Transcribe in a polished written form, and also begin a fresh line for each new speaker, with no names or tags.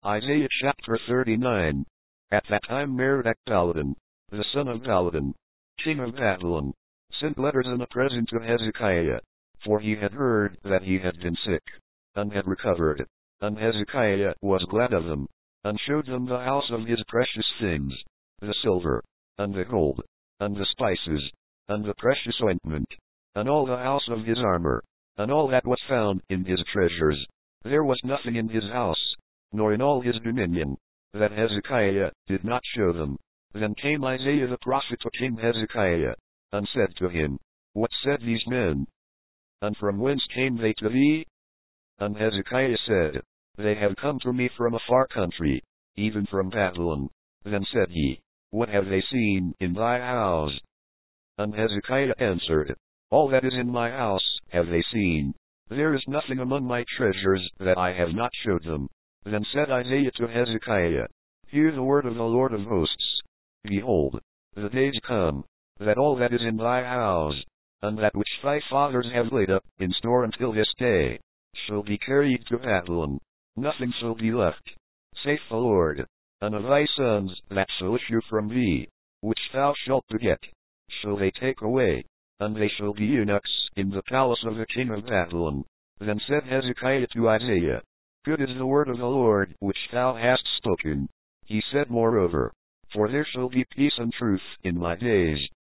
Isaiah chapter 39. At that time Merodach-Baladan, the son of Baladan, king of Babylon, sent letters and a present to Hezekiah, for he had heard that he had been sick, and had recovered. And Hezekiah was glad of them, and showed them the house of his precious things, the silver, and the gold, and the spices, and the precious ointment, and all the house of his armor, and all that was found in his treasures. There was nothing in his house, nor in all his dominion, that Hezekiah did not show them. Then came Isaiah the prophet to King Hezekiah, and said to him, What said these men? And from whence came they to thee? And Hezekiah said, They have come to me from a far country, even from Babylon. Then said he, What have they seen in thy house? And Hezekiah answered, All that is in my house have they seen. There is nothing among my treasures that I have not showed them. Then said Isaiah to Hezekiah, Hear the word of the Lord of hosts. Behold, the days come, that all that is in thy house, and that which thy fathers have laid up in store until this day, shall be carried to Babylon. Nothing shall be left, saith the Lord. And of thy sons that shall issue from thee, which thou shalt beget, shall they take away, and they shall be eunuchs in the palace of the king of Babylon. Then said Hezekiah to Isaiah, Good is the word of the Lord which thou hast spoken. He said moreover, For there shall be peace and truth in my days,